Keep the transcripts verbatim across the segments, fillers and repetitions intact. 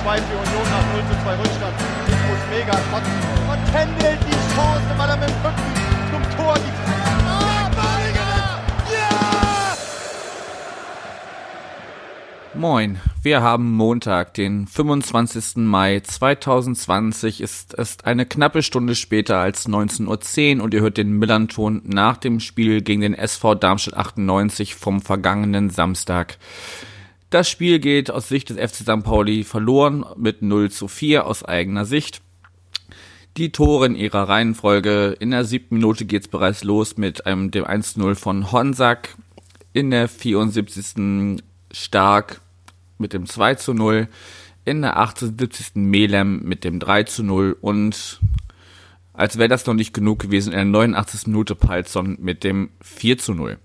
zwei für Union nach null zu zwei Rückstand. Infos mega. Und, und Kendall die Chance, weil er mit dem Rücken zum Tor die oh, Badiger! Ja! Moin, wir haben Montag, den fünfundzwanzigsten Mai zweitausendzwanzig. Es ist eine knappe Stunde später als neunzehn Uhr zehn und ihr hört den Millern-Ton nach dem Spiel gegen den S V Darmstadt achtundneunzig vom vergangenen Samstag. Das Spiel geht aus Sicht des F C Sankt Pauli verloren mit null zu vier aus eigener Sicht. Die Tore in ihrer Reihenfolge: in der siebten Minute geht's bereits los mit einem, dem eins zu null von Honsack, in der vierundsiebzigsten Stark mit dem zwei zu null, in der achtundsiebzigsten Melem mit dem drei zu null und als wäre das noch nicht genug gewesen, in der neunundachtzigsten Minute Palzon mit dem vier zu null.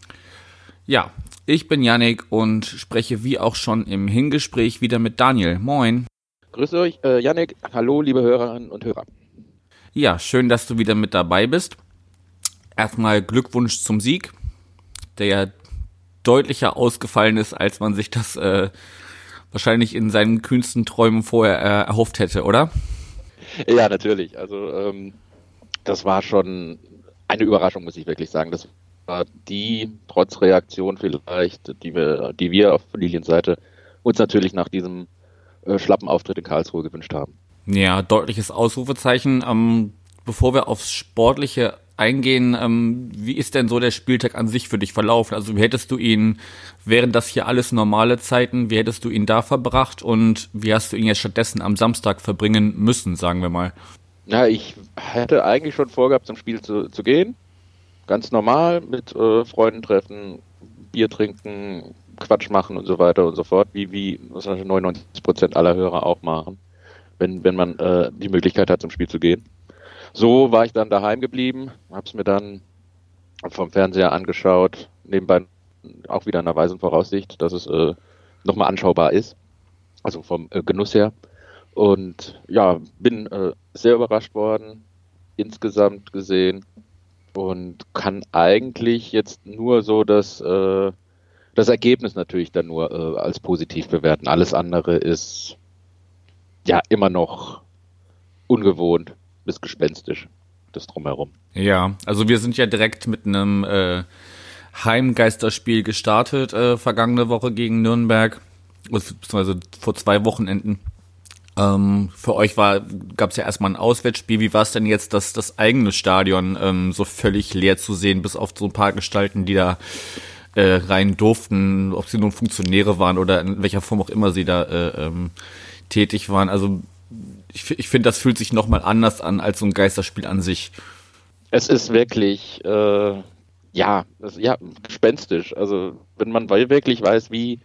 Ja, ich bin Yannick und spreche wie auch schon im Hingespräch wieder mit Daniel. Moin. Grüß euch, äh, Yannick. Hallo, liebe Hörerinnen und Hörer. Ja, schön, dass du wieder mit dabei bist. Erstmal Glückwunsch zum Sieg, der ja deutlicher ausgefallen ist, als man sich das äh, wahrscheinlich in seinen kühnsten Träumen vorher äh, erhofft hätte, oder? Ja, natürlich. Also ähm, das war schon eine Überraschung, muss ich wirklich sagen. Das war die Trotzreaktion vielleicht, die wir, die wir auf Liliens Seite uns natürlich nach diesem äh, schlappen Auftritt in Karlsruhe gewünscht haben. Ja, deutliches Ausrufezeichen. Ähm, bevor wir aufs Sportliche eingehen, ähm, wie ist denn so der Spieltag an sich für dich verlaufen? Also wie hättest du ihn, wären das hier alles normale Zeiten, wie hättest du ihn da verbracht und wie hast du ihn jetzt stattdessen am Samstag verbringen müssen, sagen wir mal? Ja, ich hätte eigentlich schon vorgehabt, zum Spiel zu, zu gehen. Ganz normal, mit äh, Freunden treffen, Bier trinken, Quatsch machen und so weiter und so fort, wie, wie neunundneunzig Prozent aller Hörer auch machen, wenn, wenn man äh, die Möglichkeit hat, zum Spiel zu gehen. So war ich dann daheim geblieben, habe es mir dann vom Fernseher angeschaut, nebenbei auch wieder in der weisen Voraussicht, dass es äh, nochmal anschaubar ist, also vom äh, Genuss her. Und ja, bin äh, sehr überrascht worden, insgesamt gesehen, und kann eigentlich jetzt nur so das, äh, das Ergebnis natürlich dann nur äh, als positiv bewerten. Alles andere ist ja immer noch ungewohnt bis gespenstisch, das Drumherum. Ja, also wir sind ja direkt mit einem äh, Heimgeisterspiel gestartet, äh, vergangene Woche gegen Nürnberg, beziehungsweise vor zwei Wochenenden. Ähm, für euch war, gab es ja erstmal ein Auswärtsspiel. Wie war es denn jetzt, das, das eigene Stadion ähm, so völlig leer zu sehen, bis auf so ein paar Gestalten, die da äh, rein durften, ob sie nun Funktionäre waren oder in welcher Form auch immer sie da äh, ähm, tätig waren. Also ich, ich finde, das fühlt sich nochmal anders an als so ein Geisterspiel an sich. Es ist wirklich, äh, ja, das, ja, gespenstisch. Also wenn man wirklich weiß, wie,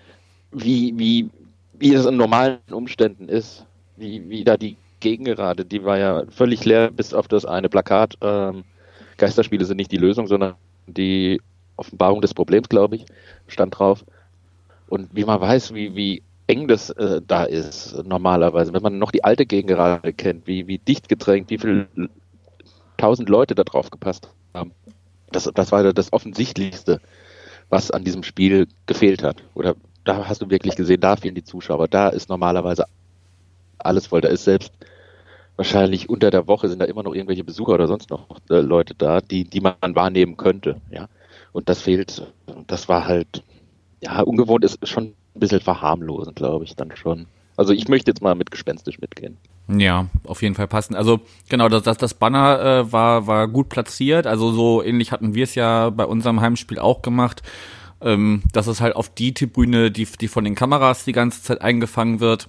wie, wie, wie es in normalen Umständen ist, wie, wie da die Gegengerade, die war ja völlig leer, bis auf das eine Plakat. Ähm, Geisterspiele sind nicht die Lösung, sondern die Offenbarung des Problems, glaube ich, stand drauf. Und wie man weiß, wie, wie eng das äh, da ist normalerweise, wenn man noch die alte Gegengerade kennt, wie, wie dicht gedrängt, wie viele tausend Leute da drauf gepasst haben. Das, das war das Offensichtlichste, was an diesem Spiel gefehlt hat. Oder da hast du wirklich gesehen, da fehlen die Zuschauer. Da ist normalerweise alles voll. Da ist selbst wahrscheinlich unter der Woche sind da immer noch irgendwelche Besucher oder sonst noch äh, Leute da, die, die man wahrnehmen könnte. Ja. Und das fehlt. Das war halt, ja, ungewohnt, ist schon ein bisschen verharmlosend, glaube ich, dann schon. Also ich möchte jetzt mal mit gespenstisch mitgehen. Ja, auf jeden Fall passend. Also genau, das, das, das Banner äh, war, war gut platziert. Also so ähnlich hatten wir es ja bei unserem Heimspiel auch gemacht. Ähm, dass es halt auf die Tribüne, die, die von den Kameras die ganze Zeit eingefangen wird,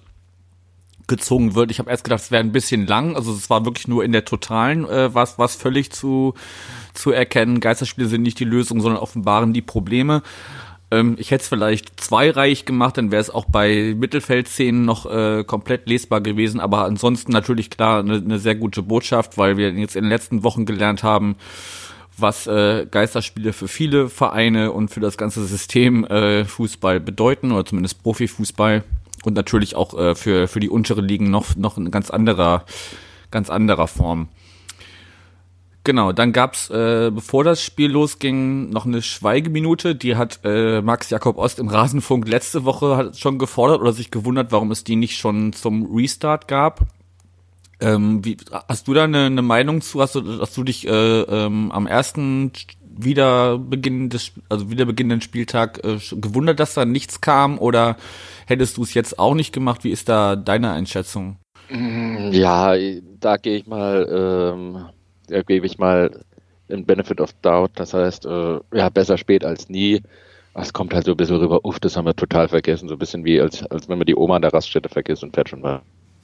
gezogen wird. Ich habe erst gedacht, es wäre ein bisschen lang. Also es war wirklich nur in der Totalen äh, was was völlig zu zu erkennen. Geisterspiele sind nicht die Lösung, sondern offenbaren die Probleme. Ähm, ich hätte es vielleicht zweireihig gemacht, dann wäre es auch bei Mittelfeldszenen noch äh, komplett lesbar gewesen. Aber ansonsten natürlich klar eine, eine sehr gute Botschaft, weil wir jetzt in den letzten Wochen gelernt haben, was äh, Geisterspiele für viele Vereine und für das ganze System äh, Fußball bedeuten, oder zumindest Profifußball. Und natürlich auch äh, für für die unteren Ligen noch noch in ganz anderer ganz anderer Form. Genau, dann gab's, äh, bevor das Spiel losging, noch eine Schweigeminute. Die hat äh, Max Jakob Ost im Rasenfunk letzte Woche hat schon gefordert oder sich gewundert, warum es die nicht schon zum Restart gab. Ähm, wie, hast du da eine, eine Meinung zu? Hast du, hast du dich äh, ähm, am ersten Wiederbeginn des, also wiederbeginnenden Spieltag äh, gewundert, dass da nichts kam? Oder hättest du es jetzt auch nicht gemacht? Wie ist da deine Einschätzung? Ja, da gehe ich mal, ähm, da gebe ich mal den Benefit of Doubt. Das heißt, äh, ja, besser spät als nie. Es kommt halt so ein bisschen rüber, uff, das haben wir total vergessen. So ein bisschen wie, als, als wenn man die Oma an der Raststätte vergisst und fährt schon weiter.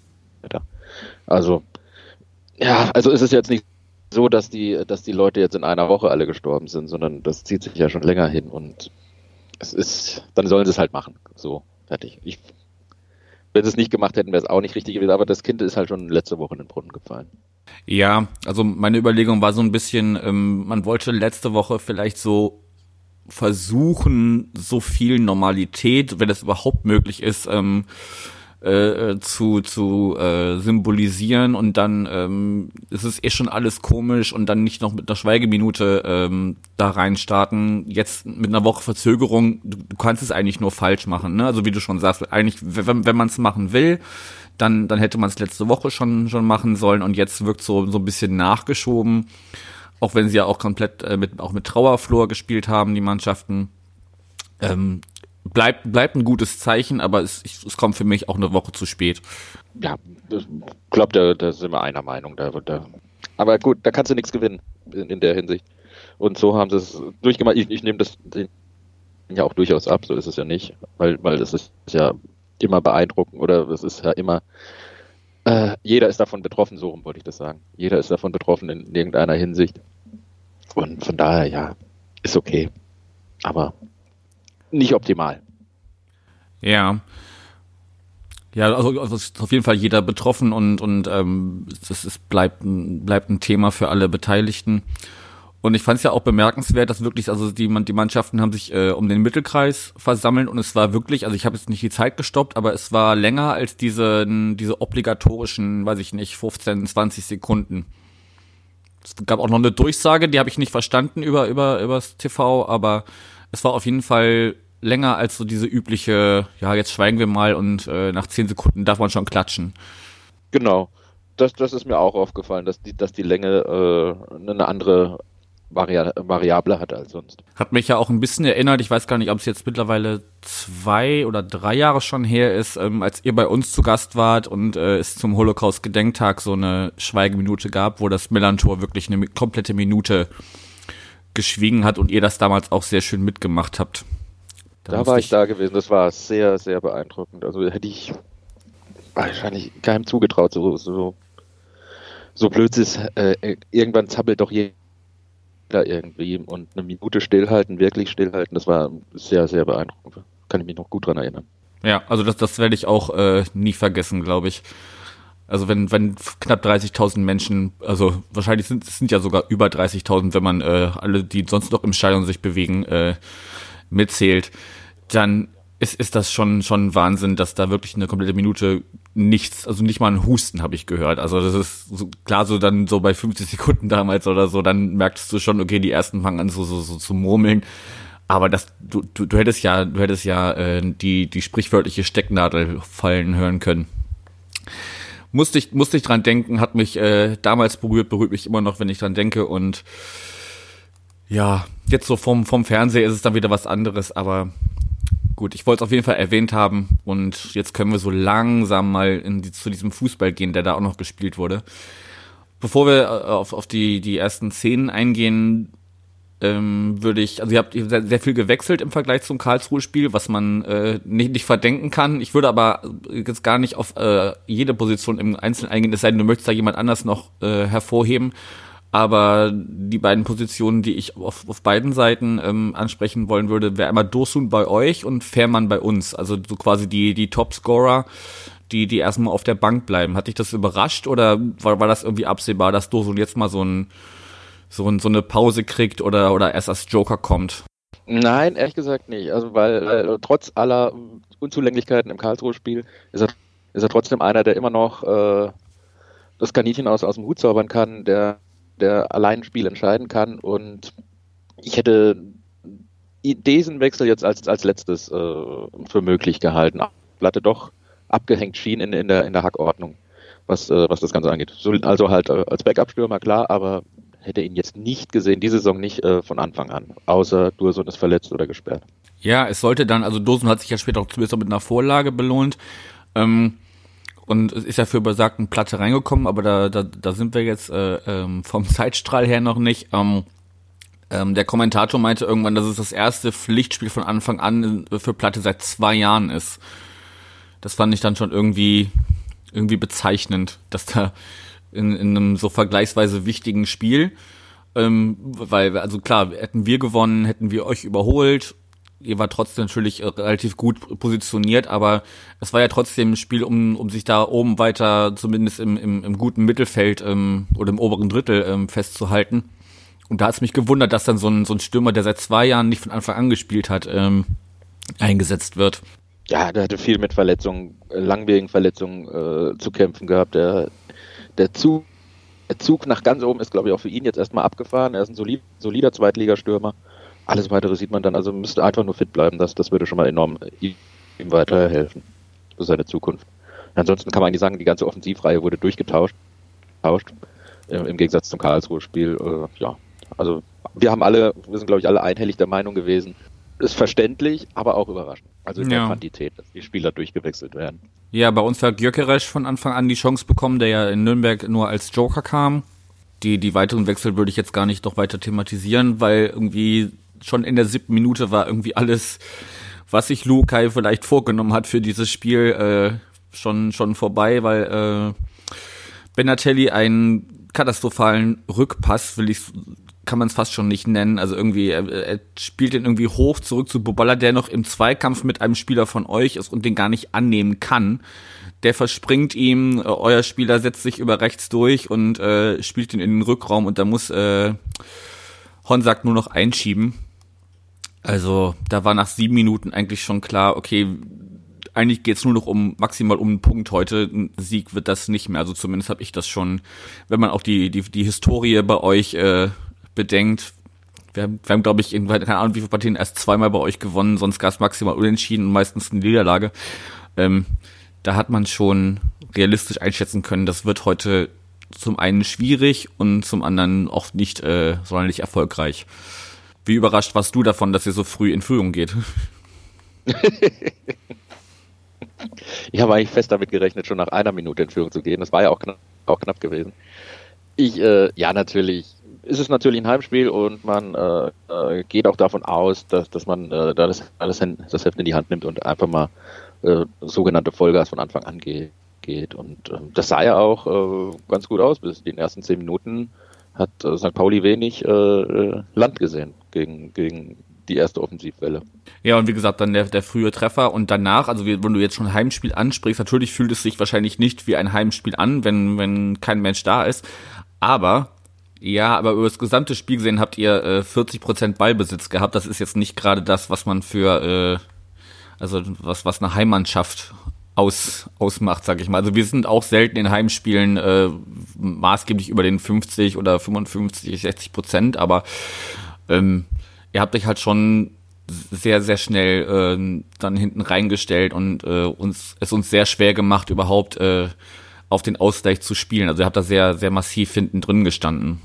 Also, ja, also ist es jetzt nicht so, dass die, dass die Leute jetzt in einer Woche alle gestorben sind, sondern das zieht sich ja schon länger hin und es ist, dann sollen sie es halt machen. So, fertig. Ich, wenn sie es nicht gemacht hätten, wäre es auch nicht richtig gewesen, aber das Kind ist halt schon letzte Woche in den Brunnen gefallen. Ja, also meine Überlegung war so ein bisschen, ähm, man wollte letzte Woche vielleicht so versuchen, so viel Normalität, wenn das überhaupt möglich ist, ähm, äh, zu zu äh, symbolisieren und dann ähm, ist es eh schon alles komisch und dann nicht noch mit einer Schweigeminute ähm, da reinstarten. Jetzt mit einer Woche Verzögerung, du, du kannst es eigentlich nur falsch machen, ne? Also wie du schon sagst, eigentlich, wenn, wenn man es machen will, dann dann hätte man es letzte Woche schon schon machen sollen und jetzt wirkt so so ein bisschen nachgeschoben, auch wenn sie ja auch komplett äh, mit auch mit Trauerflor gespielt haben, die Mannschaften. Ähm, Bleibt, bleibt ein gutes Zeichen, aber es, es kommt für mich auch eine Woche zu spät. Ja, ich glaube, da, da sind wir einer Meinung. Da, da. Aber gut, da kannst du nichts gewinnen in, in der Hinsicht. Und so haben sie es durchgemacht. Ich, ich nehme das ja auch durchaus ab, so ist es ja nicht. Weil, weil das ist ja immer beeindruckend oder es ist ja immer, äh, jeder ist davon betroffen, so rum wollte ich das sagen. Jeder ist davon betroffen in irgendeiner Hinsicht. Und von daher, ja, ist okay. Aber nicht optimal. Ja. Ja, also, also ist auf jeden Fall jeder betroffen und und ähm, das ist bleibt ein, bleibt ein Thema für alle Beteiligten. Und ich fand es ja auch bemerkenswert, dass wirklich, also die die Mannschaften haben sich äh, um den Mittelkreis versammelt und es war wirklich, also ich habe jetzt nicht die Zeit gestoppt, aber es war länger als diese diese obligatorischen, weiß ich nicht, fünfzehn, zwanzig Sekunden. Es gab auch noch eine Durchsage, die habe ich nicht verstanden über über übers T V, aber es war auf jeden Fall länger als so diese übliche, ja, jetzt schweigen wir mal und äh, nach zehn Sekunden darf man schon klatschen. Genau. Das, das ist mir auch aufgefallen, dass die, dass die Länge äh, eine andere Vari- Variable hat als sonst. Hat mich ja auch ein bisschen erinnert, ich weiß gar nicht, ob es jetzt mittlerweile zwei oder drei Jahre schon her ist, ähm, als ihr bei uns zu Gast wart und äh, es zum Holocaust-Gedenktag so eine Schweigeminute gab, wo das Millantor wirklich eine komplette Minute geschwiegen hat und ihr das damals auch sehr schön mitgemacht habt. Da, da war ich da gewesen, das war sehr, sehr beeindruckend. Also hätte ich wahrscheinlich keinem zugetraut, so, so, so blöd ist, äh, irgendwann zappelt doch jeder irgendwie und eine Minute stillhalten, wirklich stillhalten, das war sehr, sehr beeindruckend. Kann ich mich noch gut dran erinnern. Ja, also das, das werde ich auch äh, nie vergessen, glaube ich. Also wenn wenn knapp dreißigtausend Menschen, also wahrscheinlich sind es sind ja sogar über dreißigtausend, wenn man äh, alle, die sonst noch im Stadion sich bewegen, äh, mitzählt, dann ist ist das schon schon Wahnsinn, dass da wirklich eine komplette Minute nichts, also nicht mal ein Husten habe ich gehört. Also das ist so, klar, so dann so bei fünfzig Sekunden damals oder so, dann merktest du schon, okay, die ersten fangen an so so so zu murmeln. Aber das du du, du hättest ja du hättest ja äh, die die sprichwörtliche Stecknadel fallen hören können. Musste ich, musste ich dran denken, hat mich äh, damals berührt, berührt mich immer noch, wenn ich dran denke und ja, jetzt so vom vom Fernseher ist es dann wieder was anderes, aber gut, ich wollte es auf jeden Fall erwähnt haben und jetzt können wir so langsam mal in die, zu diesem Fußball gehen, der da auch noch gespielt wurde. Bevor wir auf, auf die, die ersten Szenen eingehen, ähm, würde ich, also ihr habt sehr, sehr viel gewechselt im Vergleich zum Karlsruhe-Spiel, was man äh, nicht, nicht verdenken kann. Ich würde aber jetzt gar nicht auf äh, jede Position im Einzelnen eingehen, es sei denn, du möchtest da jemand anders noch äh, hervorheben. Aber die beiden Positionen, die ich auf, auf beiden Seiten ähm, ansprechen wollen würde, wäre einmal Dursun bei euch und Fährmann bei uns. Also so quasi die die Topscorer, die die erstmal auf der Bank bleiben. Hat dich das überrascht oder war, war das irgendwie absehbar, dass Dursun jetzt mal so ein so, ein, so eine Pause kriegt oder oder erst als Joker kommt? Nein, ehrlich gesagt nicht. Also weil äh, trotz aller Unzulänglichkeiten im Karlsruhe-Spiel ist er, ist er trotzdem einer, der immer noch äh, das Kaninchen aus, aus dem Hut zaubern kann, der der allein ein Spiel entscheiden kann. Und ich hätte diesen Wechsel jetzt als, als letztes äh, für möglich gehalten. Platte doch abgehängt schien in, in, der, in der Hackordnung, was, äh, was das Ganze angeht. So, also halt äh, als Backup-Stürmer, klar, aber hätte ihn jetzt nicht gesehen, diese Saison nicht äh, von Anfang an, außer Dursun ist verletzt oder gesperrt. Ja, es sollte dann, also Dursun hat sich ja später auch zumindest mit einer Vorlage belohnt, ähm, und es ist ja für besagten Platte reingekommen, aber da, da, da sind wir jetzt äh, ähm, vom Zeitstrahl her noch nicht. Ähm, ähm, der Kommentator meinte irgendwann, dass es das erste Pflichtspiel von Anfang an für Platte seit zwei Jahren ist. Das fand ich dann schon irgendwie irgendwie bezeichnend, dass da in, in einem so vergleichsweise wichtigen Spiel, ähm, weil, also klar, hätten wir gewonnen, hätten wir euch überholt, ihr war trotzdem natürlich relativ gut positioniert, aber es war ja trotzdem ein Spiel, um um sich da oben weiter, zumindest im im, im guten Mittelfeld ähm, oder im oberen Drittel ähm, festzuhalten. Und da hat es mich gewundert, dass dann so ein so ein Stürmer, der seit zwei Jahren nicht von Anfang an gespielt hat, ähm, eingesetzt wird. Ja, der hatte viel mit Verletzungen, langwierigen Verletzungen äh, zu kämpfen gehabt. Der, der, Zug, der Zug nach ganz oben ist, glaube ich, auch für ihn jetzt erstmal abgefahren. Er ist ein solid, solider Zweitligastürmer. Alles Weitere sieht man dann, also müsste einfach nur fit bleiben. Das, das würde schon mal enorm ihm weiterhelfen für seine Zukunft. Ansonsten kann man eigentlich sagen, die ganze Offensivreihe wurde durchgetauscht. Tauscht, äh, im Gegensatz zum Karlsruhe-Spiel. Äh, ja, also wir haben alle, wir sind, glaube ich, alle einhellig der Meinung gewesen, ist verständlich, aber auch überraschend. Also in ja. der Quantität, dass die Spieler durchgewechselt werden. Ja, bei uns hat Gyökeres von Anfang an die Chance bekommen, der ja in Nürnberg nur als Joker kam. Die, die weiteren Wechsel würde ich jetzt gar nicht noch weiter thematisieren, weil irgendwie schon in der siebten Minute war irgendwie alles, was sich Lukai vielleicht vorgenommen hat für dieses Spiel, äh, schon, schon vorbei, weil äh, Benatelli einen katastrophalen Rückpass, will ich kann man es fast schon nicht nennen, also irgendwie, er, er spielt den irgendwie hoch zurück zu Boballa, der noch im Zweikampf mit einem Spieler von euch ist und den gar nicht annehmen kann. Der verspringt ihm, äh, euer Spieler setzt sich über rechts durch und äh, spielt ihn in den Rückraum und da muss äh, Honsack nur noch einschieben. Also da war nach sieben Minuten eigentlich schon klar, okay, eigentlich geht's nur noch um maximal um einen Punkt heute. Ein Sieg wird das nicht mehr. Also zumindest habe ich das schon, wenn man auch die die die Historie bei euch äh, bedenkt. Wir haben, wir haben glaube ich, irgendwie, keine Ahnung, wie viele Partien erst zweimal bei euch gewonnen, sonst gab es maximal unentschieden und meistens eine Niederlage. Ähm, da hat man schon realistisch einschätzen können, das wird heute zum einen schwierig und zum anderen auch nicht äh, sonderlich erfolgreich. Wie überrascht warst du davon, dass ihr so früh in Führung geht? Ich habe eigentlich fest damit gerechnet, schon nach einer Minute in Führung zu gehen. Das war ja auch knapp, auch knapp gewesen. Ich, äh, ja, natürlich. Ist es natürlich ein Heimspiel und man äh, äh, geht auch davon aus, dass, dass man äh, da das, das, das Heft in die Hand nimmt und einfach mal äh, sogenannte Vollgas von Anfang an geht. geht. Und äh, das sah ja auch äh, ganz gut aus. Bis in den ersten zehn Minuten hat äh, Sankt Pauli wenig äh, Land gesehen gegen, gegen die erste Offensivwelle. Ja, und wie gesagt, dann der, der frühe Treffer und danach, also wenn du jetzt schon Heimspiel ansprichst, natürlich fühlt es sich wahrscheinlich nicht wie ein Heimspiel an, wenn, wenn kein Mensch da ist. Aber ja, aber über das gesamte Spiel gesehen habt ihr äh, vierzig Prozent Ballbesitz gehabt. Das ist jetzt nicht gerade das, was man für, äh, also was was eine Heimmannschaft aus ausmacht, sag ich mal. Also wir sind auch selten in Heimspielen äh, maßgeblich über den fünfzig oder fünfundfünfzig, sechzig Prozent, aber ähm, ihr habt euch halt schon sehr, sehr schnell äh, dann hinten reingestellt und äh, uns es uns sehr schwer gemacht, überhaupt äh, auf den Ausgleich zu spielen. Also ihr habt da sehr, sehr massiv hinten drin gestanden.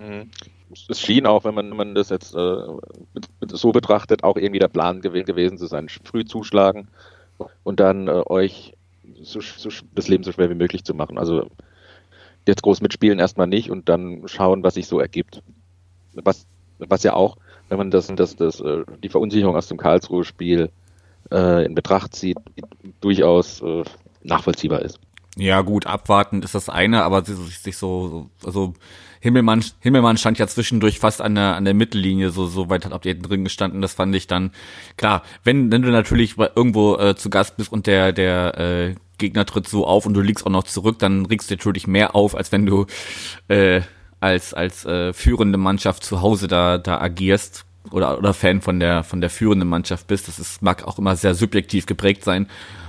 Es schien auch, wenn man, wenn man das jetzt äh, so betrachtet, auch irgendwie der Plan gew- gewesen zu sein. Früh zuschlagen und dann äh, euch so, so, das Leben so schwer wie möglich zu machen. Also jetzt groß mitspielen erstmal nicht und dann schauen, was sich so ergibt. Was, was ja auch, wenn man das, das, das, die Verunsicherung aus dem Karlsruhe-Spiel äh, in Betracht zieht, durchaus äh, nachvollziehbar ist. Ja gut, abwarten ist das eine, aber sich so, also Himmelmann, Himmelmann stand ja zwischendurch fast an der an der Mittellinie, so so weit habt ihr drin gestanden, das fand ich dann, klar, wenn, wenn du natürlich irgendwo äh, zu Gast bist und der der äh, Gegner tritt so auf und du liegst auch noch zurück, dann regst du natürlich mehr auf, als wenn du äh, als als äh, führende Mannschaft zu Hause da da agierst oder oder Fan von der von der führenden Mannschaft bist. Das ist, mag auch immer sehr subjektiv geprägt sein,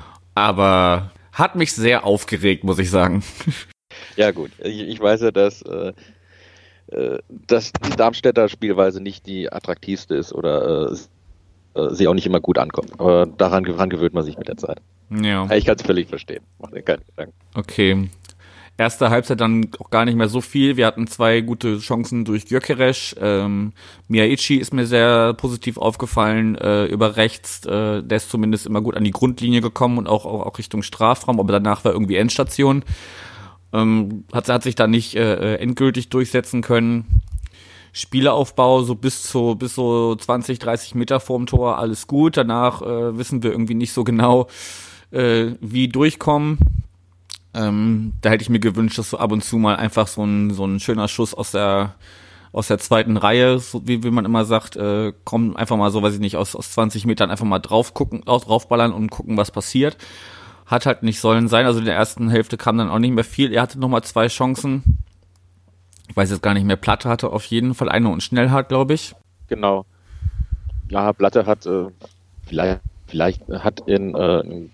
aber hat mich sehr aufgeregt, muss ich sagen. Ja gut, ich, ich weiß ja, dass äh, äh, dass die Darmstädter Spielweise nicht die attraktivste ist oder äh, äh, sie auch nicht immer gut ankommt. Aber daran, daran gewöhnt man sich mit der Zeit. Ja. Ich kann es völlig verstehen. Mach dir keine Gedanken. Okay. Erste Halbzeit dann auch gar nicht mehr so viel. Wir hatten zwei gute Chancen durch Gyökeres. Ähm, Miyaichi ist mir sehr positiv aufgefallen äh, über rechts. Äh, der ist zumindest immer gut an die Grundlinie gekommen und auch, auch, auch Richtung Strafraum, aber danach war irgendwie Endstation. Ähm, hat, hat sich da nicht äh, endgültig durchsetzen können. Spielaufbau so bis zu bis so zwanzig, dreißig Meter vorm Tor, alles gut. Danach äh, wissen wir irgendwie nicht so genau, äh, wie durchkommen. Ähm, da hätte ich mir gewünscht, dass so ab und zu mal einfach so ein so ein schöner Schuss aus der aus der zweiten Reihe, so wie, wie man immer sagt, äh, kommen einfach mal so, weiß ich nicht, aus aus zwanzig Metern einfach mal drauf gucken, draufballern und gucken, was passiert. Hat halt nicht sollen sein. Also in der ersten Hälfte kam dann auch nicht mehr viel. Er hatte nochmal zwei Chancen. Ich weiß jetzt gar nicht mehr. Platte hatte auf jeden Fall eine und Schnellhardt, glaube ich. Genau. Ja, Platte hat äh, vielleicht vielleicht hat in äh, in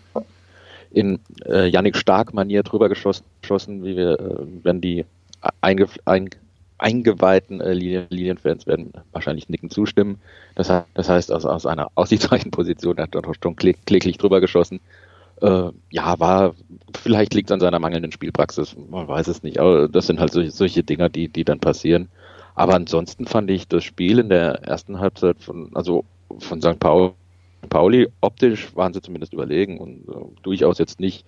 in äh, Yannick Stark-Manier drüber geschossen, geschossen, wie wir, äh, wenn die einge, ein, eingeweihten äh, Linien, Linienfans werden wahrscheinlich nicken zustimmen. Das, das heißt, aus, aus einer aussichtsreichen Position hat er doch schon klick, kläglich drüber geschossen. Äh, ja, war, vielleicht liegt es an seiner mangelnden Spielpraxis, man weiß es nicht, aber das sind halt solche, solche Dinger, die, die dann passieren. Aber ansonsten fand ich das Spiel in der ersten Halbzeit von, also von Sankt Pauli, Pauli, optisch waren sie zumindest überlegen und äh, durchaus jetzt nicht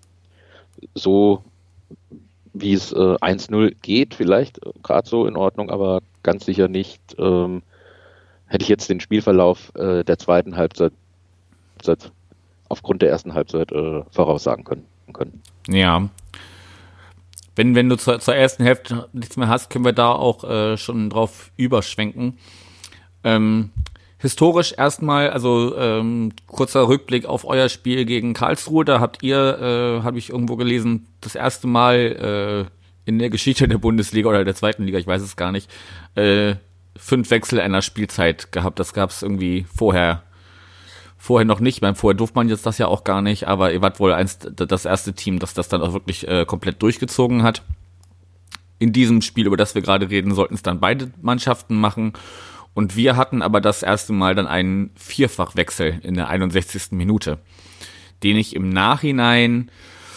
so, wie es äh, eins null geht, vielleicht äh, gerade so in Ordnung, aber ganz sicher nicht, ähm, hätte ich jetzt den Spielverlauf äh, der zweiten Halbzeit, Halbzeit aufgrund der ersten Halbzeit äh, voraussagen können. können. Ja. Wenn, wenn du zur, zur ersten Hälfte nichts mehr hast, können wir da auch äh, schon drauf überschwenken. Ähm, Historisch erstmal, also ähm, kurzer Rückblick auf euer Spiel gegen Karlsruhe. Da habt ihr, äh, habe ich irgendwo gelesen, das erste Mal äh, in der Geschichte der Bundesliga oder der zweiten Liga, ich weiß es gar nicht, äh, fünf Wechsel einer Spielzeit gehabt. Das gab es irgendwie vorher vorher noch nicht. Beim vorher durfte man jetzt das ja auch gar nicht, aber ihr wart wohl eins, das erste Team, das das dann auch wirklich äh, komplett durchgezogen hat. In diesem Spiel, über das wir gerade reden, sollten es dann beide Mannschaften machen. Und wir hatten aber das erste Mal dann einen Vierfachwechsel in der einundsechzigsten Minute, den ich im Nachhinein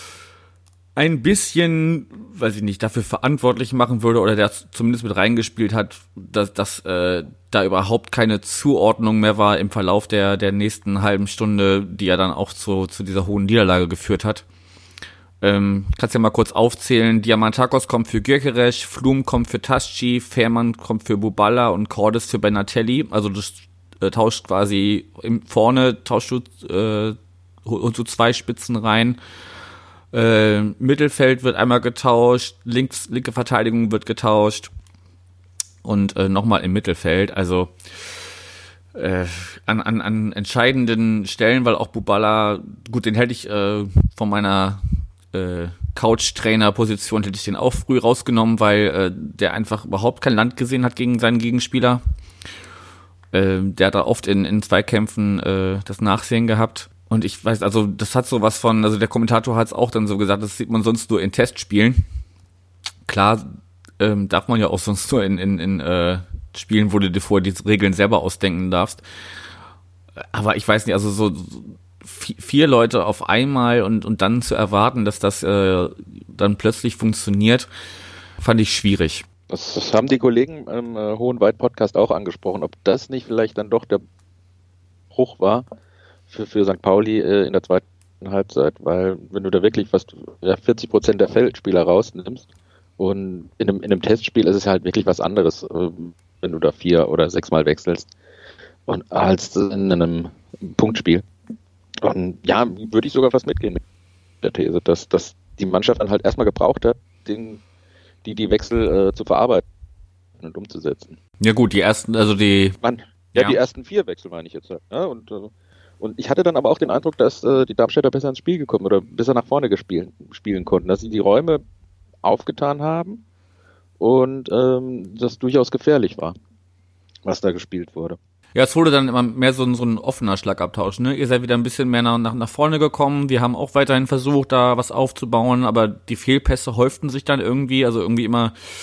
ein bisschen, weiß ich nicht, dafür verantwortlich machen würde oder der zumindest mit reingespielt hat, dass, dass äh, da überhaupt keine Zuordnung mehr war im Verlauf der der nächsten halben Stunde, die ja dann auch zu zu dieser hohen Niederlage geführt hat. Ähm, kannst ja mal kurz aufzählen. Diamantakos kommt für Gyökeres, Flum kommt für Tasci, Fährmann kommt für Buballa und Cordes für Benatelli. Also das äh, tauscht quasi im, vorne, tauscht du äh, und so zwei Spitzen rein. Äh, Mittelfeld wird einmal getauscht, links linke Verteidigung wird getauscht und äh, nochmal im Mittelfeld. Also äh, an, an, an entscheidenden Stellen, weil auch Buballa, gut, den hätte ich äh, von meiner äh, Couch-Trainer-Position hätte ich den auch früh rausgenommen, weil äh, der einfach überhaupt kein Land gesehen hat gegen seinen Gegenspieler. Äh, der hat da oft in, in Zweikämpfen äh, das Nachsehen gehabt. Und ich weiß, also das hat so was von, also der Kommentator hat es auch dann so gesagt, das sieht man sonst nur in Testspielen. Klar ähm, darf man ja auch sonst nur in, in, in äh, Spielen, wo du dir vorher die Regeln selber ausdenken darfst. Aber ich weiß nicht, also so vier Leute auf einmal und und dann zu erwarten, dass das äh, dann plötzlich funktioniert, fand ich schwierig. Das, das haben die Kollegen im äh, Hohenwald-Podcast auch angesprochen, ob das nicht vielleicht dann doch der Bruch war für, für Sankt Pauli äh, in der zweiten Halbzeit, weil wenn du da wirklich fast ja, vierzig Prozent der Feldspieler rausnimmst und in einem, in einem Testspiel ist es halt wirklich was anderes, äh, wenn du da vier oder sechs Mal wechselst und als in einem Punktspiel. Und ja, würde ich sogar fast mitgehen mit der These, dass, dass die Mannschaft dann halt erstmal gebraucht hat, den, die, die Wechsel äh, zu verarbeiten und umzusetzen. Ja gut, die ersten, also die... Man, ja, ja, die ersten vier Wechsel meine ich jetzt. Ja, und, und ich hatte dann aber auch den Eindruck, dass äh, die Darmstädter besser ins Spiel gekommen oder besser nach vorne gespielt, spielen konnten, dass sie die Räume aufgetan haben und ähm, das durchaus gefährlich war, was da gespielt wurde. Ja, es wurde dann immer mehr so ein, so ein offener Schlagabtausch, ne? Ihr seid wieder ein bisschen mehr nach, nach, nach vorne gekommen. Wir haben auch weiterhin versucht, da was aufzubauen, aber die Fehlpässe häuften sich dann irgendwie, also irgendwie immer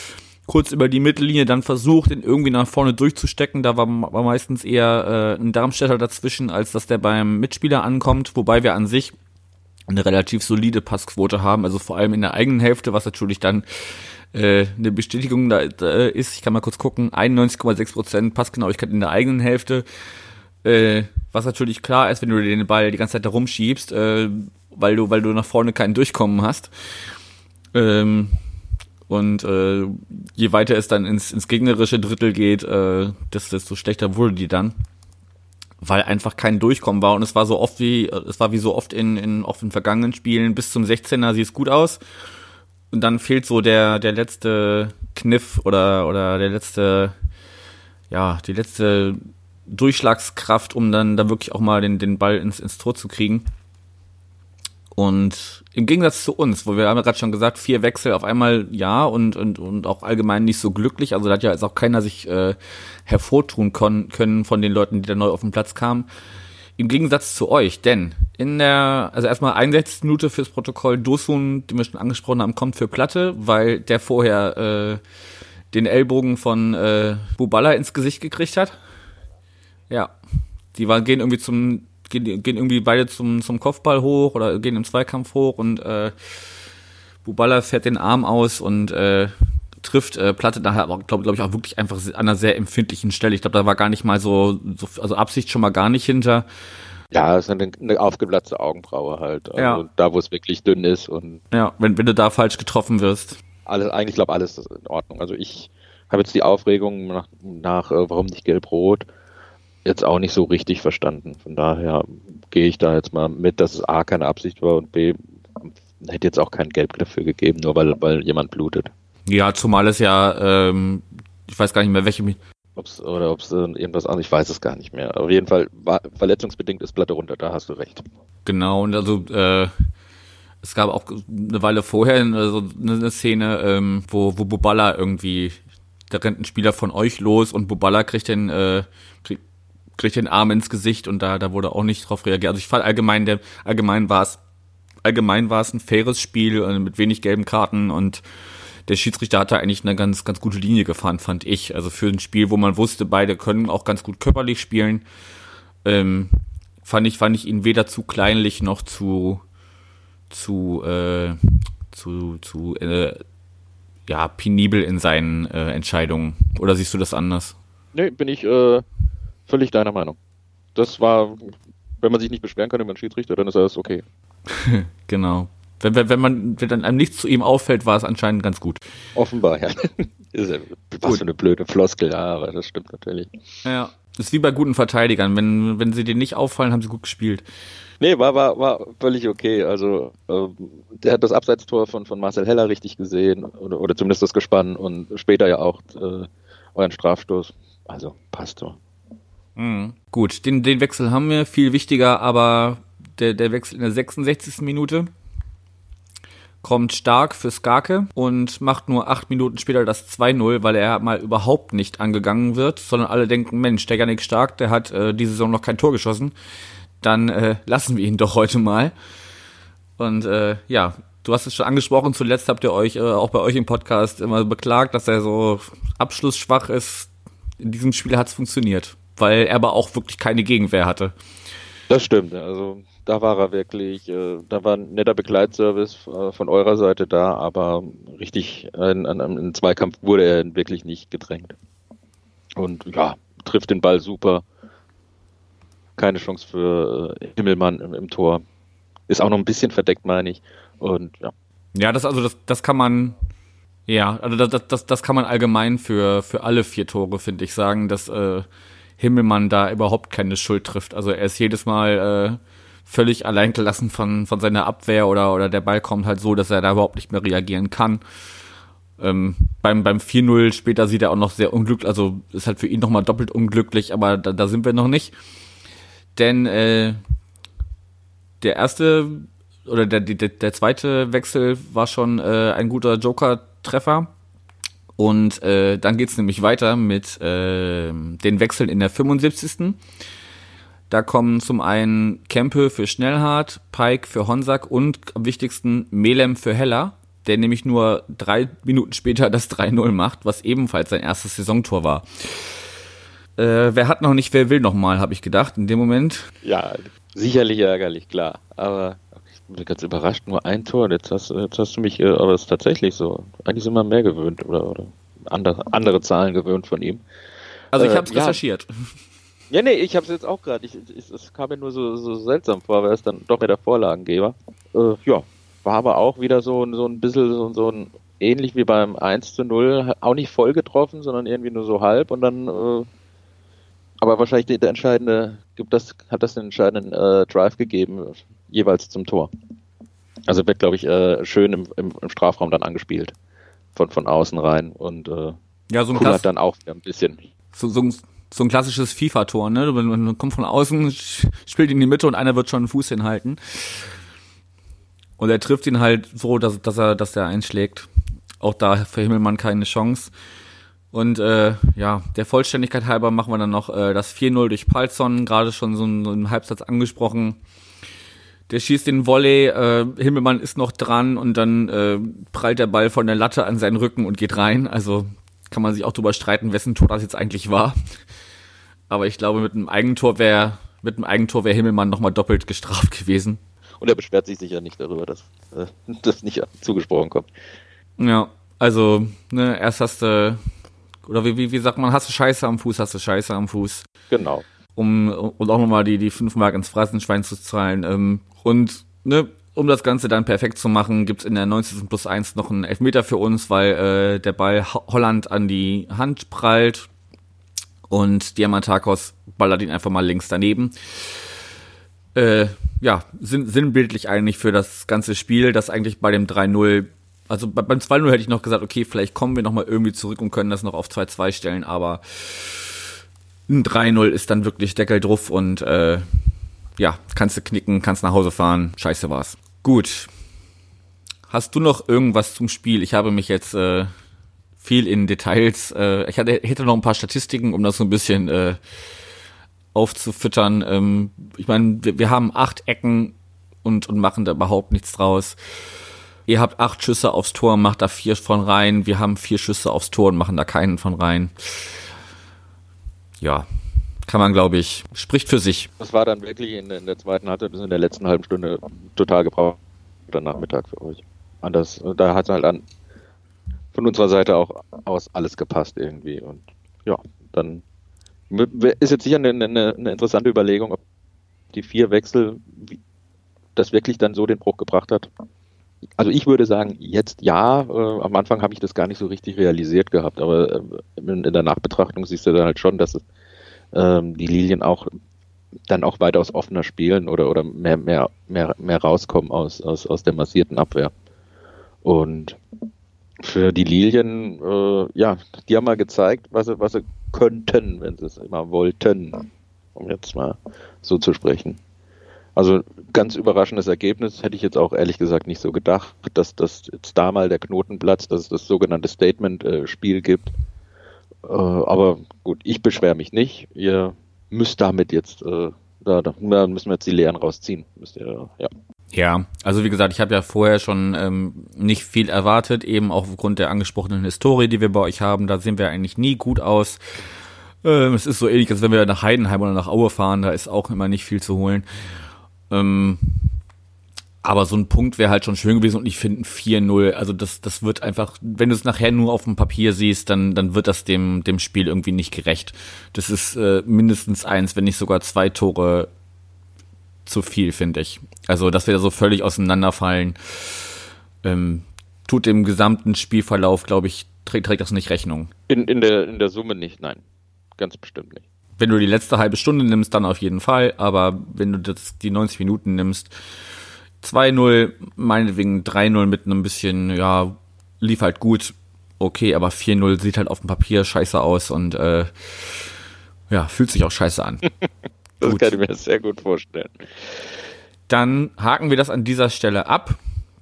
kurz über die Mittellinie, dann versucht, den irgendwie nach vorne durchzustecken. Da war, war meistens eher äh, ein Darmstädter dazwischen, als dass der beim Mitspieler ankommt, wobei wir an sich eine relativ solide Passquote haben, also vor allem in der eigenen Hälfte, was natürlich dann äh, eine Bestätigung da, da ist. Ich kann mal kurz gucken, einundneunzig Komma sechs Prozent Passgenauigkeit in der eigenen Hälfte, äh, was natürlich klar ist, wenn du den Ball die ganze Zeit da rumschiebst, äh, weil du weil du nach vorne kein Durchkommen hast. Ähm, Und äh, je weiter es dann ins, ins gegnerische Drittel geht, äh, desto, desto schlechter wurde die dann, weil einfach kein Durchkommen war. Und es war so oft wie, es war wie so oft in, in auch in vergangenen Spielen, bis zum sechzehner sieht es gut aus. Und dann fehlt so der der letzte Kniff oder oder der letzte, ja, die letzte Durchschlagskraft, um dann da wirklich auch mal den den Ball ins ins Tor zu kriegen. Und im Gegensatz zu uns, wo wir haben ja gerade schon gesagt, vier Wechsel auf einmal, ja, und und und auch allgemein nicht so glücklich. Also da hat ja jetzt auch keiner sich äh, hervortun kon- können von den Leuten, die da neu auf den Platz kamen. Im Gegensatz zu euch, denn in der, also erstmal einundsechzigste Minute fürs Protokoll, Dosun, den wir schon angesprochen haben, kommt für Platte, weil der vorher äh, den Ellbogen von äh, Buballa ins Gesicht gekriegt hat. Ja, die waren, gehen irgendwie zum Gehen, gehen irgendwie beide zum zum Kopfball hoch oder gehen im Zweikampf hoch und äh, Buballa fährt den Arm aus und äh, trifft äh, Platte nachher, aber glaube glaub ich auch wirklich einfach an einer sehr empfindlichen Stelle. Ich glaube, da war gar nicht mal so, so, also Absicht schon mal gar nicht hinter. Ja, es ist eine, eine aufgeplatzte Augenbraue halt. Also ja. Da, wo es wirklich dünn ist und. Ja, wenn, wenn du da falsch getroffen wirst. Alles, eigentlich glaube alles ist in Ordnung. Also ich habe jetzt die Aufregung nach, nach äh, warum nicht gelb-rot, jetzt auch nicht so richtig verstanden. Von daher gehe ich da jetzt mal mit, dass es A, keine Absicht war und B, hätte jetzt auch kein Gelb dafür gegeben, nur weil, weil jemand blutet. Ja, zumal es ja, ähm, ich weiß gar nicht mehr, welche... Ob's, oder ob es äh, irgendwas anderes, ich weiß es gar nicht mehr. Auf jeden Fall, war, verletzungsbedingt ist Platte runter, da hast du recht. Genau, und also äh, es gab auch eine Weile vorher also eine Szene, ähm, wo, wo Buballa irgendwie, da rennt ein Spieler von euch los und Buballa kriegt den... Äh, kriegt, kriegt den Arm ins Gesicht und da da wurde auch nicht drauf reagiert. Also ich fand allgemein der allgemein war es allgemein war es ein faires Spiel äh, mit wenig gelben Karten und der Schiedsrichter hatte eigentlich eine ganz ganz gute Linie gefahren, fand ich. Also für ein Spiel, wo man wusste, beide können auch ganz gut körperlich spielen, ähm, fand ich fand ich ihn weder zu kleinlich noch zu zu äh, zu zu äh, ja penibel in seinen äh, Entscheidungen. Oder siehst du das anders? Nee, bin ich äh völlig deiner Meinung. Das war, wenn man sich nicht beschweren kann über einen Schiedsrichter, dann ist alles okay. Genau. Wenn, wenn, wenn man, wenn dann einem nichts zu ihm auffällt, war es anscheinend ganz gut. Offenbar, ja. Ist ja was für eine blöde Floskel, ja, aber das stimmt natürlich. Ja. Das ist wie bei guten Verteidigern. Wenn, wenn sie dir nicht auffallen, haben sie gut gespielt. Nee, war, war, war völlig okay. Also, äh, der hat das Abseitstor von, von Marcel Heller richtig gesehen, oder, oder zumindest das Gespann und später ja auch äh, euren Strafstoß. Also, passt so. Mhm. Gut, den, den Wechsel haben wir, viel wichtiger, aber der, der Wechsel in der sechsundsechzigsten Minute kommt Stark für Skarke und macht nur acht Minuten später das zwei null, weil er mal überhaupt nicht angegangen wird, sondern alle denken, Mensch, der Jannik Stark, der hat äh, diese Saison noch kein Tor geschossen, dann äh, lassen wir ihn doch heute mal. Und äh, ja, du hast es schon angesprochen, zuletzt habt ihr euch äh, auch bei euch im Podcast immer beklagt, dass er so abschlussschwach ist. In diesem Spiel hat es funktioniert, weil er aber auch wirklich keine Gegenwehr hatte. Das stimmt, also da war er wirklich, äh, da war ein netter Begleitservice äh, von eurer Seite da, aber richtig in, in, in Zweikampf wurde er wirklich nicht gedrängt. Und ja, trifft den Ball super. Keine Chance für äh, Himmelmann im, im Tor. Ist auch noch ein bisschen verdeckt, meine ich. Und ja. Ja, das also das das kann man ja, also das das das kann man allgemein für für alle vier Tore, finde ich, sagen, dass äh, Himmelmann da überhaupt keine Schuld trifft. Also er ist jedes Mal äh, völlig allein gelassen von von seiner Abwehr oder oder der Ball kommt halt so, dass er da überhaupt nicht mehr reagieren kann. Ähm, beim beim vier null später sieht er auch noch sehr unglücklich, also ist halt für ihn nochmal doppelt unglücklich, aber da, da sind wir noch nicht. Denn äh, der erste oder der, der der zweite Wechsel war schon äh, ein guter Joker-Treffer. Und äh, dann geht's nämlich weiter mit äh, den Wechseln in der fünfundsiebzigsten Da kommen zum einen Kempe für Schnellhardt, Pike für Honsack und am wichtigsten Melem für Heller. der nämlich nur drei Minuten später das drei null macht, was ebenfalls sein erstes Saisontor war. Äh, wer hat noch nicht, wer will noch mal, habe ich gedacht in dem Moment. Ja, sicherlich ärgerlich, klar. Aber ich bin ganz überrascht, nur ein Tor. Jetzt hast, jetzt hast du mich, äh, aber es ist tatsächlich so. Eigentlich sind wir mehr gewöhnt oder, oder andere, andere Zahlen gewöhnt von ihm. Also ich äh, habe es ja. recherchiert. Ja, nee, ich habe es jetzt auch gerade. Es kam mir nur so, so seltsam vor, weil es dann doch mehr der Vorlagengeber. Äh, ja, war aber auch wieder so, so ein bisschen so, so ein, ähnlich wie beim eins zu null, auch nicht voll getroffen, sondern irgendwie nur so halb und dann, äh, aber wahrscheinlich der, der entscheidende, gibt das, hat das den entscheidenden äh, Drive gegeben, jeweils zum Tor. Also wird, glaube ich, äh, schön im, im, im Strafraum dann angespielt, von, von außen rein und äh, ja, so ein kullert dann auch wieder ein bisschen. So, so ein So ein klassisches FIFA-Tor, ne? Man kommt von außen, spielt in die Mitte und einer wird schon einen Fuß hinhalten. Und er trifft ihn halt so, dass, dass er, dass er einschlägt. Auch da für Himmelmann keine Chance. Und äh, ja, der Vollständigkeit halber machen wir dann noch äh, das vier null durch Palsson, gerade schon so, ein, so einen Halbsatz angesprochen. Der schießt den Volley, äh, Himmelmann ist noch dran und dann äh, prallt der Ball von der Latte an seinen Rücken und geht rein. Also kann man sich auch drüber streiten, wessen Tor das jetzt eigentlich war. Aber ich glaube, mit einem Eigentor wäre mit einem Eigentor wäre Himmelmann nochmal doppelt gestraft gewesen. Und er beschwert sich sicher nicht darüber, dass äh, das nicht zugesprochen kommt. Ja, also, ne, erst hast du, oder wie, wie, wie sagt man, hast du Scheiße am Fuß, hast du Scheiße am Fuß. Genau. Um, und auch nochmal die, die fünf Mark ins Phrasenschwein zu zahlen. Ähm, und, ne, um das Ganze dann perfekt zu machen, gibt's in der neunzigsten plus eins noch einen Elfmeter für uns, weil äh, der Ball Holland an die Hand prallt und Diamantakos ballert ihn einfach mal links daneben. Äh, ja, sinn, sinnbildlich eigentlich für das ganze Spiel, das eigentlich bei dem drei null, also bei, beim zwei null hätte ich noch gesagt, okay, vielleicht kommen wir nochmal irgendwie zurück und können das noch auf zwei zwei stellen, aber ein drei null ist dann wirklich Deckel drauf und äh, ja, kannst du knicken, kannst nach Hause fahren, scheiße war's. Gut. Hast du noch irgendwas zum Spiel? Ich habe mich jetzt äh, viel in Details, äh, ich hatte, hätte noch ein paar Statistiken, um das so ein bisschen äh, aufzufüttern. Ähm, ich meine, wir, wir haben acht Ecken und, und machen da überhaupt nichts draus. Ihr habt acht Schüsse aufs Tor, macht da vier von rein. Wir haben vier Schüsse aufs Tor und machen da keinen von rein. Ja, kann man, glaube ich, spricht für sich. Das war dann wirklich in, in der zweiten Halbzeit bis in der letzten halben Stunde total gebraucht, der Nachmittag für euch. Anders, da hat halt an von unserer Seite auch aus alles gepasst irgendwie. Und ja, dann ist jetzt sicher eine, eine, eine interessante Überlegung, ob die vier Wechsel das wirklich dann so den Bruch gebracht hat. Also ich würde sagen, jetzt ja, äh, am Anfang habe ich das gar nicht so richtig realisiert gehabt, aber äh, in, in der Nachbetrachtung siehst du dann halt schon, dass es, ähm, die Lilien auch dann auch weitaus offener spielen oder, oder mehr, mehr, mehr, mehr rauskommen aus, aus, aus der massierten Abwehr. Und für die Lilien, äh, ja, die haben mal gezeigt, was sie, was sie könnten, wenn sie es immer wollten, um jetzt mal so zu sprechen. Also ganz überraschendes Ergebnis, hätte ich jetzt auch ehrlich gesagt nicht so gedacht, dass das jetzt da mal der Knoten platzt, dass es das sogenannte Statement-Spiel gibt. Äh, aber gut, ich beschwere mich nicht. Ihr müsst damit jetzt, äh, da, da müssen wir jetzt die Lehren rausziehen. Müsst ihr, ja. Ja, also wie gesagt, ich habe ja vorher schon ähm, nicht viel erwartet, eben auch aufgrund der angesprochenen Historie, die wir bei euch haben. Da sehen wir eigentlich nie gut aus. Ähm, es ist so ähnlich, als wenn wir nach Heidenheim oder nach Aue fahren, da ist auch immer nicht viel zu holen. Ähm, aber so ein Punkt wäre halt schon schön gewesen und ich finde ein vier null, also das das wird einfach, wenn du es nachher nur auf dem Papier siehst, dann dann wird das dem dem Spiel irgendwie nicht gerecht. Das ist äh, mindestens eins, wenn nicht sogar zwei Tore zu viel, finde ich. Also, dass wir da so völlig auseinanderfallen, ähm, tut dem gesamten Spielverlauf, glaube ich, trägt, trägt das nicht Rechnung. In, in der in der Summe nicht, nein. Ganz bestimmt nicht. Wenn du die letzte halbe Stunde nimmst, dann auf jeden Fall, aber wenn du das, die neunzig Minuten nimmst, zwei null, meinetwegen drei null mit einem bisschen, ja, lief halt gut, okay, aber vier null sieht halt auf dem Papier scheiße aus und äh, ja, fühlt sich auch scheiße an. Das gut. Kann ich mir sehr gut vorstellen. Dann haken wir das an dieser Stelle ab.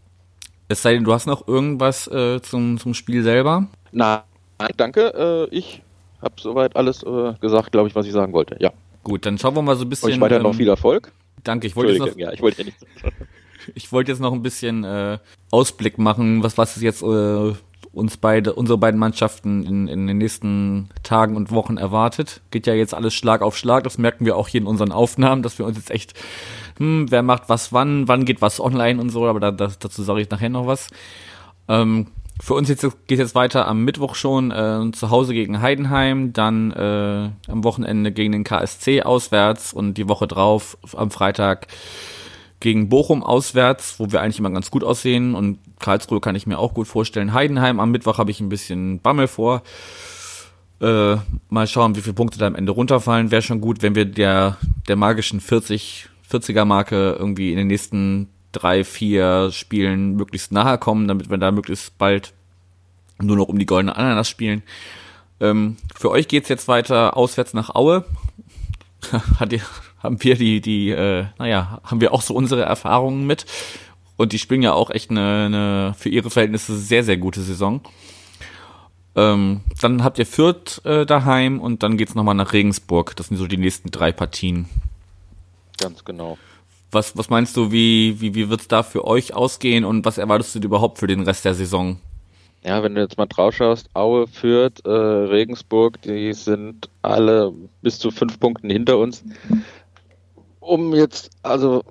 Es sei denn, du hast noch irgendwas äh, zum, zum Spiel selber? Nein, danke, äh, ich habe soweit alles äh, gesagt, glaube ich, was ich sagen wollte. Ja. Gut, dann schauen wir mal so ein bisschen. Euch weiter ähm, noch viel Erfolg. Danke, ich wollte jetzt noch, ja, ich wollte ja nicht. Ich wollte jetzt noch ein bisschen äh, Ausblick machen, was was ist jetzt äh, uns beide, unsere beiden Mannschaften in, in den nächsten Tagen und Wochen erwartet. Geht ja jetzt alles Schlag auf Schlag, das merken wir auch hier in unseren Aufnahmen, dass wir uns jetzt echt, hm, wer macht was wann, wann geht was online und so, aber da, das, dazu sage ich nachher noch was. Ähm, für uns jetzt, geht jetzt weiter am Mittwoch schon äh, zu Hause gegen Heidenheim, dann äh, am Wochenende gegen den K S C auswärts und die Woche drauf am Freitag gegen Bochum auswärts, wo wir eigentlich immer ganz gut aussehen, und Karlsruhe kann ich mir auch gut vorstellen. Heidenheim am Mittwoch habe ich ein bisschen Bammel vor. Äh, mal schauen, wie viele Punkte da am Ende runterfallen. Wäre schon gut, wenn wir der der magischen vierzig, vierziger Marke irgendwie in den nächsten drei, vier Spielen möglichst nahe kommen, damit wir da möglichst bald nur noch um die goldene Ananas spielen. Ähm, für euch geht's jetzt weiter auswärts nach Aue. Hat ihr haben wir die, die, äh, naja, haben wir auch so unsere Erfahrungen mit. Und die spielen ja auch echt eine, eine für ihre Verhältnisse sehr, sehr gute Saison. Ähm, dann habt ihr Fürth äh, daheim und dann geht's nochmal nach Regensburg. Das sind so die nächsten drei Partien. Ganz genau. Was, was meinst du, wie, wie, wie wird's da für euch ausgehen und was erwartest du überhaupt für den Rest der Saison? Ja, wenn du jetzt mal drauf schaust, Aue, Fürth, äh, Regensburg, die sind alle bis zu fünf Punkten hinter uns. Um jetzt, also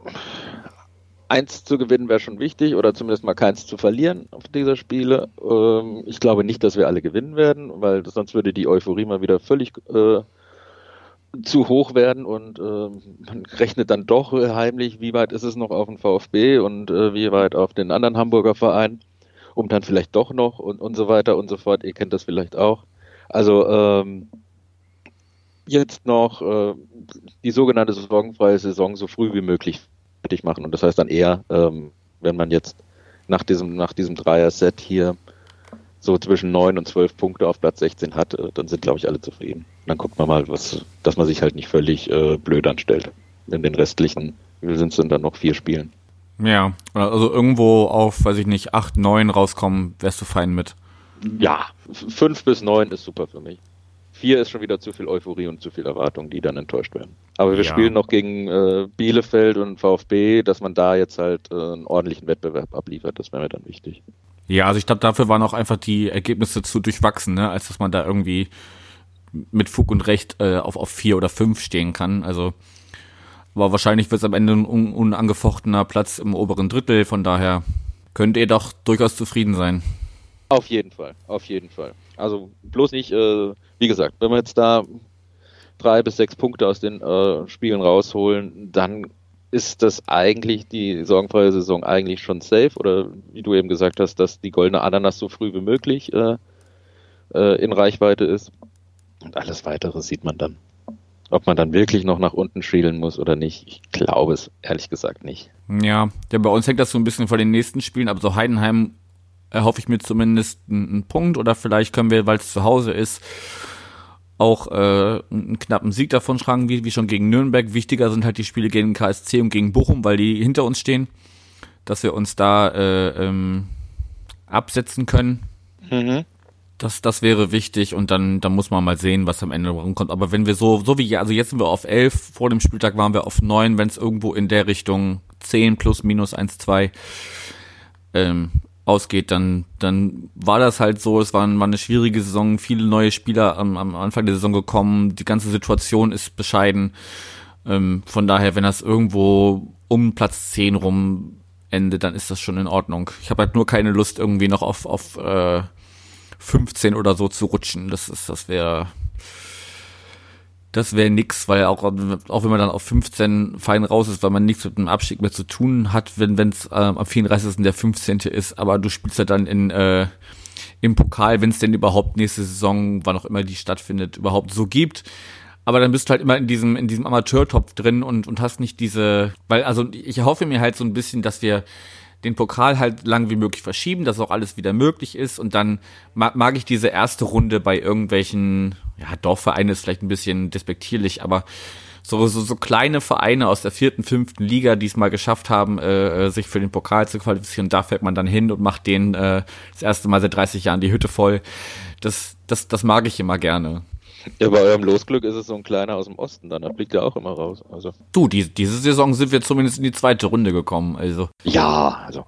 eins zu gewinnen wäre schon wichtig oder zumindest mal keins zu verlieren auf dieser Spiele. Ähm, ich glaube nicht, dass wir alle gewinnen werden, weil sonst würde die Euphorie mal wieder völlig äh, zu hoch werden und äh, man rechnet dann doch heimlich, wie weit ist es noch auf den VfB und äh, wie weit auf den anderen Hamburger Verein, um dann vielleicht doch noch und, und so weiter und so fort. Ihr kennt das vielleicht auch. Also ähm, jetzt noch äh, die sogenannte saisonfreie Saison so früh wie möglich fertig machen. Und das heißt dann eher, ähm, wenn man jetzt nach diesem, nach diesem Dreier-Set hier so zwischen neun und zwölf Punkte auf Platz sechzehn hat, äh, dann sind, glaube ich, alle zufrieden. Dann guckt man mal, was, dass man sich halt nicht völlig äh, blöd anstellt. In den restlichen, wie sind es denn dann noch vier Spielen? Ja, also irgendwo auf, weiß ich nicht, acht, neun rauskommen, wärst du fein mit. Ja, fünf bis neun ist super für mich. Vier ist schon wieder zu viel Euphorie und zu viel Erwartung, die dann enttäuscht werden. Aber wir Ja. spielen noch gegen äh, Bielefeld und VfB, dass man da jetzt halt äh, einen ordentlichen Wettbewerb abliefert, das wäre mir dann wichtig. Ja, also ich glaube, dafür waren auch einfach die Ergebnisse zu durchwachsen, ne, als dass man da irgendwie mit Fug und Recht äh, auf, auf vier oder fünf stehen kann. Also, aber wahrscheinlich wird es am Ende ein un- unangefochtener Platz im oberen Drittel, von daher könnt ihr doch durchaus zufrieden sein. Auf jeden Fall, auf jeden Fall. Also bloß nicht, äh, wie gesagt, wenn wir jetzt da drei bis sechs Punkte aus den äh, Spielen rausholen, dann ist das eigentlich die sorgenfreie Saison eigentlich schon safe, oder wie du eben gesagt hast, dass die goldene Ananas so früh wie möglich äh, äh, in Reichweite ist. Und alles Weitere sieht man dann. Ob man dann wirklich noch nach unten schielen muss oder nicht, ich glaube es ehrlich gesagt nicht. Ja, ja, bei uns hängt das so ein bisschen von den nächsten Spielen, aber so Heidenheim erhoffe ich mir zumindest einen, einen Punkt, oder vielleicht können wir, weil es zu Hause ist, auch äh, einen knappen Sieg davon tragen, wie, wie schon gegen Nürnberg. Wichtiger sind halt die Spiele gegen K S C und gegen Bochum, weil die hinter uns stehen, dass wir uns da äh, ähm, absetzen können. Mhm. Das, das wäre wichtig, und dann, dann muss man mal sehen, was am Ende rumkommt. Aber wenn wir so, so wie, also jetzt sind wir auf elf, vor dem Spieltag waren wir auf neun, wenn es irgendwo in der Richtung zehn plus minus eins, zwei ähm, ausgeht, dann, dann war das halt so, es war, war eine schwierige Saison, viele neue Spieler am, am Anfang der Saison gekommen, die ganze Situation ist bescheiden. Ähm, von daher, wenn das irgendwo um Platz zehn rum endet, dann ist das schon in Ordnung. Ich habe halt nur keine Lust, irgendwie noch auf, auf äh, fünfzehn oder so zu rutschen. Das ist, das wäre, das wäre nix, weil auch, auch wenn man dann auf fünfzehn fein raus ist, weil man nichts mit dem Abstieg mehr zu tun hat, wenn es äh, am vierunddreißigsten der fünfzehnte ist, aber du spielst ja dann in äh, im Pokal, wenn es denn überhaupt nächste Saison, wann auch immer die stattfindet, überhaupt so gibt. Aber dann bist du halt immer in diesem in diesem Amateurtopf drin und und hast nicht diese, weil also ich erhoffe mir halt so ein bisschen, dass wir den Pokal halt lang wie möglich verschieben, dass auch alles wieder möglich ist, und dann mag, mag ich diese erste Runde bei irgendwelchen, ja, Dorfvereinen ist vielleicht ein bisschen despektierlich, aber so, so, so kleine Vereine aus der vierten, fünften Liga, die es mal geschafft haben, äh, sich für den Pokal zu qualifizieren, da fährt man dann hin und macht denen äh, das erste Mal seit dreißig Jahren die Hütte voll. Das, das, das mag ich immer gerne. Ja, bei eurem Losglück ist es so ein kleiner aus dem Osten, dann da fliegt er auch immer raus. Also. Du, die, diese Saison sind wir zumindest in die zweite Runde gekommen, also. Ja, also.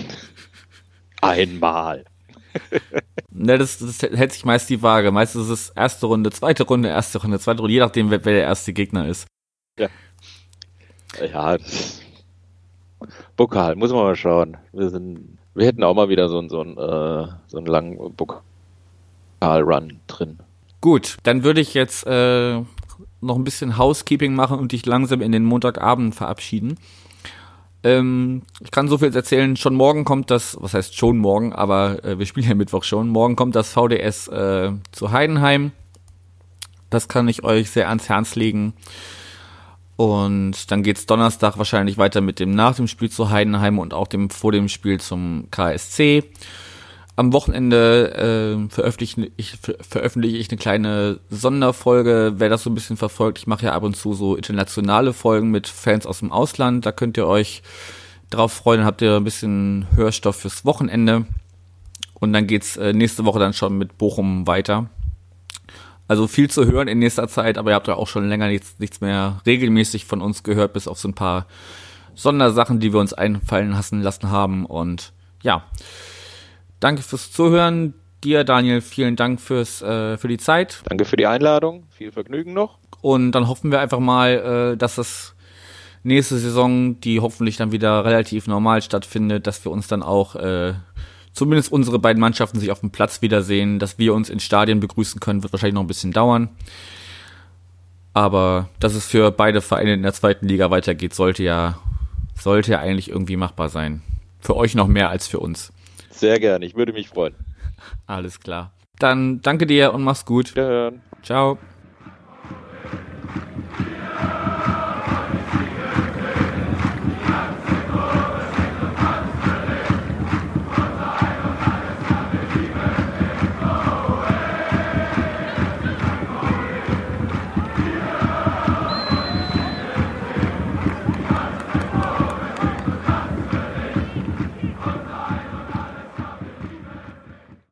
Einmal. Ne, das, das hält sich meist die Waage. Meistens ist es erste Runde, zweite Runde, erste Runde, zweite Runde, je nachdem, wer, wer der erste Gegner ist. Ja. Ja, das Pokal, muss man mal schauen. Wir sind, wir hätten auch mal wieder so einen, so einen, äh, so einen langen Pokal-Run drin. Gut, dann würde ich jetzt äh, noch ein bisschen Housekeeping machen und dich langsam in den Montagabend verabschieden. Ähm, ich kann so viel erzählen, schon morgen kommt das, was heißt schon morgen, aber äh, wir spielen ja Mittwoch schon, morgen kommt das V D S äh, zu Heidenheim. Das kann ich euch sehr ans Herz legen. Und dann geht's Donnerstag wahrscheinlich weiter mit dem nach dem Spiel zu Heidenheim und auch dem vor dem Spiel zum K S C. Am Wochenende äh, veröffentliche ich, ver- veröffentliche ich eine kleine Sonderfolge, wer das so ein bisschen verfolgt. Ich mache ja ab und zu so internationale Folgen mit Fans aus dem Ausland. Da könnt ihr euch drauf freuen, dann habt ihr ein bisschen Hörstoff fürs Wochenende. Und dann geht's äh, nächste Woche dann schon mit Bochum weiter. Also viel zu hören in nächster Zeit, aber ihr habt ja auch schon länger nichts, nichts mehr regelmäßig von uns gehört, bis auf so ein paar Sondersachen, die wir uns einfallen lassen, lassen haben. Und ja, danke fürs Zuhören. Dir, Daniel, vielen Dank fürs äh, für die Zeit. Danke für die Einladung. Viel Vergnügen noch. Und dann hoffen wir einfach mal, äh, dass das nächste Saison, die hoffentlich dann wieder relativ normal stattfindet, dass wir uns dann auch äh, zumindest unsere beiden Mannschaften sich auf dem Platz wiedersehen, dass wir uns in Stadien begrüßen können, wird wahrscheinlich noch ein bisschen dauern. Aber dass es für beide Vereine in der zweiten Liga weitergeht, sollte ja, sollte ja eigentlich irgendwie machbar sein. Für euch noch mehr als für uns. Sehr gerne, ich würde mich freuen. Alles klar. Dann danke dir und mach's gut. Wiederhören. Ciao.